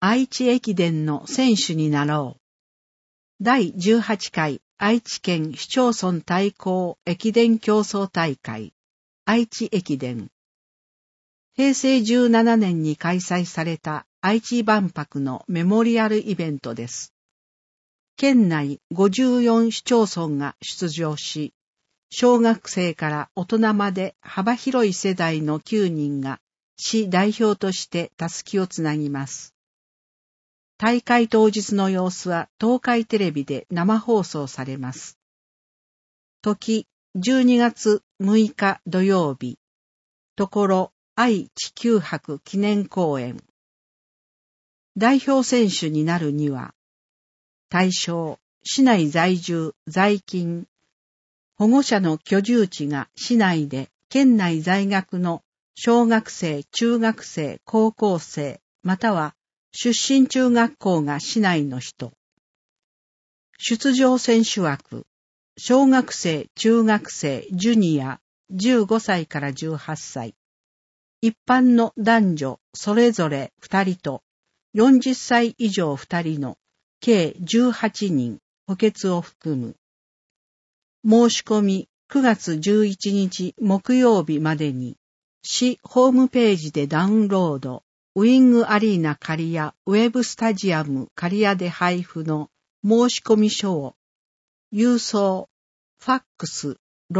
愛知駅伝の選手になろう。第18回愛知県市町村対抗駅伝競争大会愛知駅伝。平成17年に開催された愛知万博のメモリアルイベントです。県内54市町村が出場し、小学生から大人まで幅広い世代の9人が市代表としてたすきをつなぎます。大会当日の様子は東海テレビで生放送されます。時12月6日土曜日、ところ愛・地球博記念公園。代表選手になるには、対象、市内在住、在勤、保護者の居住地が市内で県内在学の小学生、中学生、高校生、または出身中学校が市内の人。出場選手枠、小学生、中学生、ジュニア、15歳から18歳。一般の男女それぞれ2人と40歳以上2人の計18人、補欠を含む。申し込み9月11日木曜日までに、市ホームページでダウンロード、ウィングアリーナ刈谷ウェブスタジアム刈谷で配布の申し込み書を、郵送、ファックス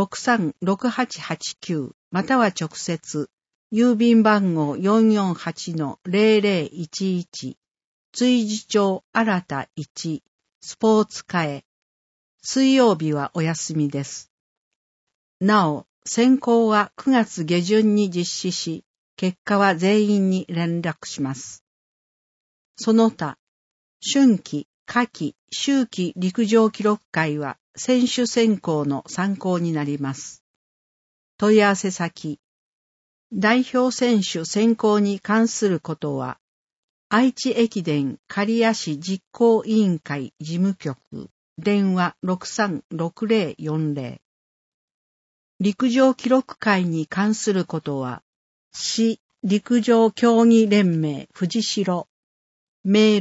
636889または直接、郵便番号 448-0011、追事町新田1、スポーツ課へ。水曜日はお休みです。なお、選考は9月下旬に実施し、結果は全員に連絡します。その他、春季、夏季、秋季陸上記録会は選手選考の参考になります。問い合わせ先、代表選手選考に関することは、愛知駅伝刈谷市実行委員会事務局、電話636040。陸上記録会に関することは、市陸上競技連盟藤代、メー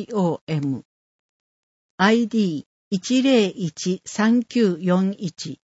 ル、yutka.fujishiro@gmail.com。ID 1013941